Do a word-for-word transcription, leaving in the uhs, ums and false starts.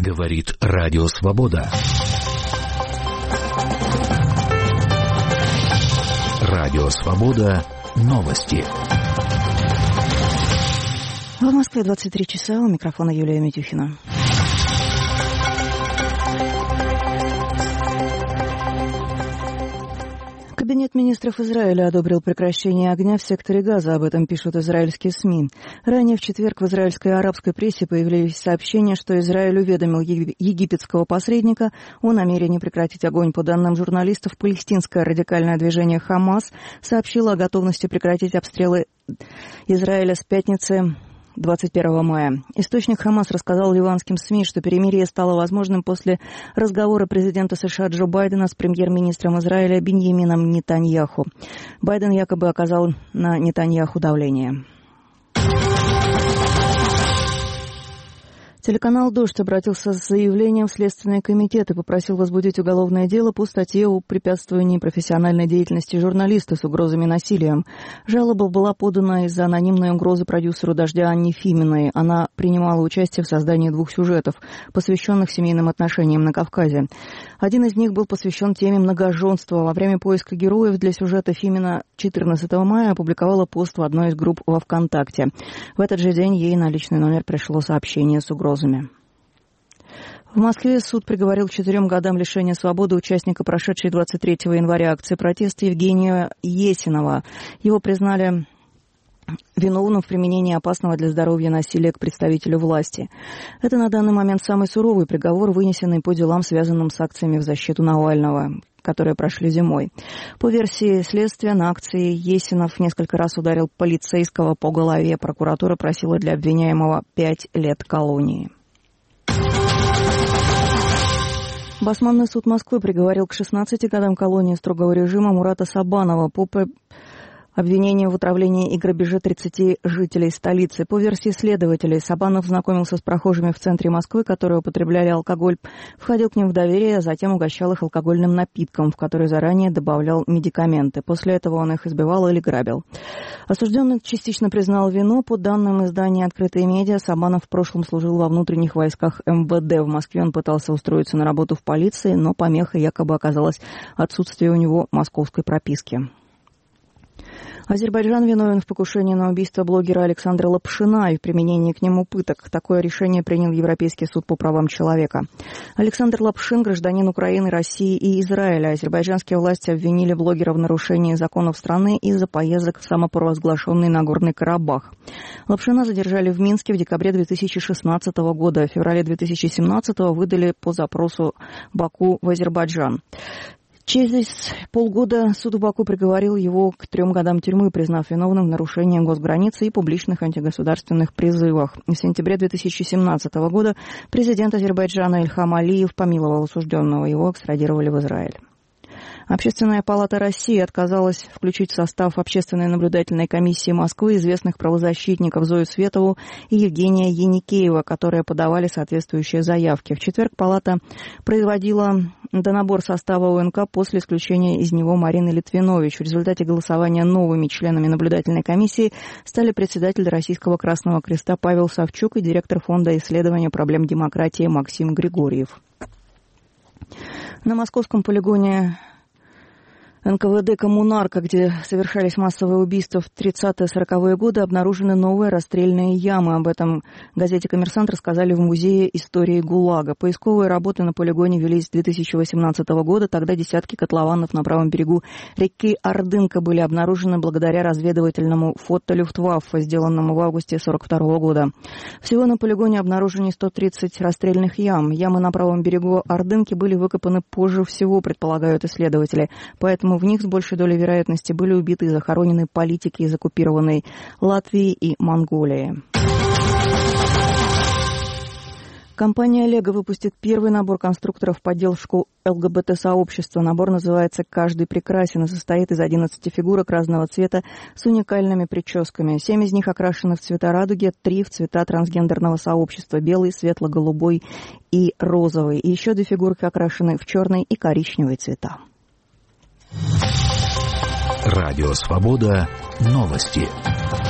Говорит Радио Свобода. Радио Свобода. Новости. В Москве двадцать три часа. У микрофона Юлия Митюхина. Кабинет министров Израиля одобрил прекращение огня в секторе Газа. Об этом пишут израильские СМИ. Ранее в четверг в израильской и арабской прессе появились сообщения, что Израиль уведомил египетского посредника о намерении прекратить огонь. По данным журналистов, палестинское радикальное движение «Хамас» сообщило о готовности прекратить обстрелы Израиля с пятницы двадцать первого мая. Источник «Хамас» рассказал ливанским СМИ, что перемирие стало возможным после разговора президента США Джо Байдена с премьер-министром Израиля Биньямином Нетаньяху. Байден якобы оказал на Нетаньяху давление. Телеканал «Дождь» обратился с заявлением в Следственный комитет и попросил возбудить уголовное дело по статье о препятствовании профессиональной деятельности журналиста с угрозами насилием. Жалоба была подана из-за анонимной угрозы продюсеру «Дождя» Анне Фиминой. Она принимала участие в создании двух сюжетов, посвященных семейным отношениям на Кавказе. Один из них был посвящен теме многоженства. Во время поиска героев для сюжета Фимина четырнадцатого мая опубликовала пост в одной из групп во ВКонтакте. В этот же день ей на личный номер пришло сообщение с угрозой. В Москве суд приговорил к четырем годам лишения свободы участника прошедшей двадцать третьего января акции протеста Евгения Есинова. Его признали виновным в применении опасного для здоровья насилия к представителю власти. Это на данный момент самый суровый приговор, вынесенный по делам, связанным с акциями в защиту Навального, которые прошли зимой. По версии следствия, на акции Есинов несколько раз ударил полицейского по голове. Прокуратура просила для обвиняемого пять лет колонии. Басманный суд Москвы приговорил к шестнадцати годам колонии строгого режима Мурата Сабанова по обвинению в отравлении и грабеже тридцати жителей столицы. По версии следователей, Сабанов знакомился с прохожими в центре Москвы, которые употребляли алкоголь, входил к ним в доверие, а затем угощал их алкогольным напитком, в который заранее добавлял медикаменты. После этого он их избивал или грабил. Осужденный частично признал вину. По данным издания «Открытые медиа», Сабанов в прошлом служил во внутренних войсках эм вэ дэ. В Москве он пытался устроиться на работу в полиции, но помехой якобы оказалось отсутствие у него московской прописки. Азербайджан виновен в покушении на убийство блогера Александра Лапшина и в применении к нему пыток. Такое решение принял Европейский суд по правам человека. Александр Лапшин – гражданин Украины, России и Израиля. Азербайджанские власти обвинили блогера в нарушении законов страны из-за поездок в самопровозглашенный Нагорный Карабах. Лапшина задержали в Минске в декабре две тысячи шестнадцатого года. В феврале две тысячи семнадцатого выдали по запросу Баку в Азербайджан. Через полгода суд Баку приговорил его к трем годам тюрьмы, признав виновным в нарушении госграницы и публичных антигосударственных призывах. В сентябре две тысячи семнадцатого года президент Азербайджана Ильхам Алиев помиловал осужденного, его экстрадировали в Израиль. Общественная палата России отказалась включить в состав Общественной наблюдательной комиссии Москвы известных правозащитников Зою Светову и Евгения Еникеева, которые подавали соответствующие заявки. В четверг палата производила донабор состава о эн ка после исключения из него Марины Литвинович. В результате голосования новыми членами наблюдательной комиссии стали председатель Российского Красного Креста Павел Савчук и директор Фонда исследования проблем демократии Максим Григорьев. На московском полигоне эн ка вэ дэ «Коммунарка», где совершались массовые убийства в тридцатые-сороковые годы, обнаружены новые расстрельные ямы. Об этом газете «Коммерсант» рассказали в Музее истории ГУЛАГа. Поисковые работы на полигоне велись с две тысячи восемнадцатого года. Тогда десятки котлованов на правом берегу реки Ордынка были обнаружены благодаря разведывательному фото Люфтваффе, сделанному в августе сорок второго года. Всего на полигоне обнаружены сто тридцать расстрельных ям. Ямы на правом берегу Ордынки были выкопаны позже всего, предполагают исследователи. Поэтому в них с большей долей вероятности были убиты и захоронены политики из оккупированной Латвии и Монголии. Компания «Лего» выпустит первый набор конструкторов в поддержку эл гэ бэ тэ-сообщества. Набор называется «Каждый прекрасен» и состоит из одиннадцати фигурок разного цвета с уникальными прическами. Семь из них окрашены в цвета радуги, три в цвета трансгендерного сообщества – белый, светло-голубой и розовый. И еще две фигурки окрашены в черный и коричневый цвета. Радио Свобода. Новости.